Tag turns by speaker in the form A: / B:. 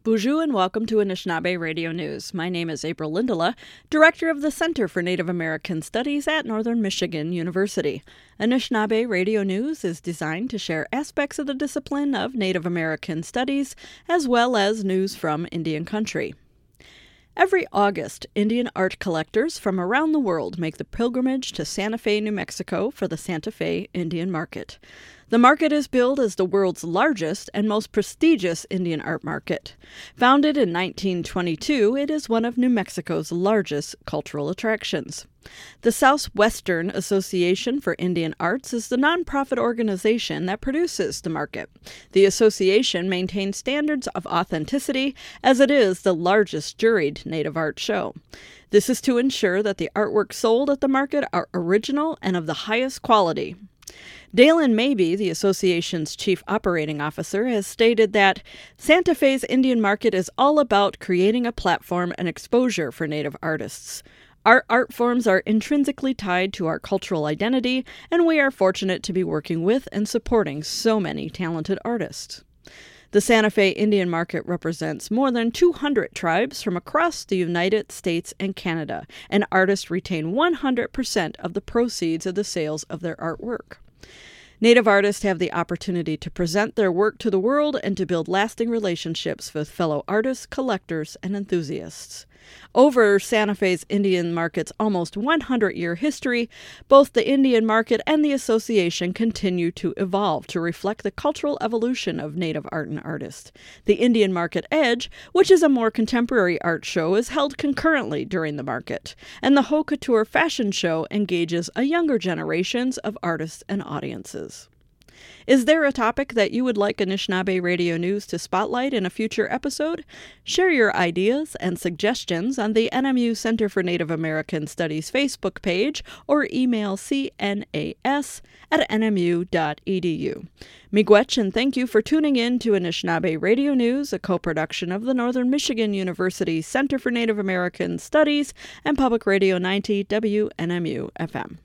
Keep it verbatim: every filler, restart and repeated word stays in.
A: Bonjour and welcome to Anishinaabe Radio News. My name is April Lindola, Director of the Center for Native American Studies at Northern Michigan University. Anishinaabe Radio News is designed to share aspects of the discipline of Native American Studies as well as news from Indian country. Every August, Indian art collectors from around the world make the pilgrimage to Santa Fe, New Mexico for the Santa Fe Indian Market. The market is billed as the world's largest and most prestigious Indian art market. Founded in nineteen twenty-two, it is one of New Mexico's largest cultural attractions. The Southwestern Association for Indian Arts is the nonprofit organization that produces the market. The association maintains standards of authenticity as it is the largest juried Native art show. This is to ensure that the artwork sold at the market are original and of the highest quality. Dalen Mabey, the association's chief operating officer, has stated that Santa Fe's Indian Market is all about creating a platform and exposure for Native artists. Our art forms are intrinsically tied to our cultural identity, and we are fortunate to be working with and supporting so many talented artists. The Santa Fe Indian Market represents more than two hundred tribes from across the United States and Canada, and artists retain one hundred percent of the proceeds of the sales of their artwork. Native artists have the opportunity to present their work to the world and to build lasting relationships with fellow artists, collectors, and enthusiasts. Over Santa Fe's Indian Market's almost one hundred year history, both the Indian Market and the association continue to evolve to reflect the cultural evolution of Native art and artists. The Indian Market Edge, which is a more contemporary art show, is held concurrently during the market, and the Haute Couture fashion show engages a younger generations of artists and audiences. Is there a topic that you would like Anishinaabe Radio News to spotlight in a future episode? Share your ideas and suggestions on the N M U Center for Native American Studies Facebook page or email c n a s at n m u dot e d u. Miigwech, and thank you for tuning in to Anishinaabe Radio News, a co-production of the Northern Michigan University Center for Native American Studies and Public Radio ninety W N M U F M.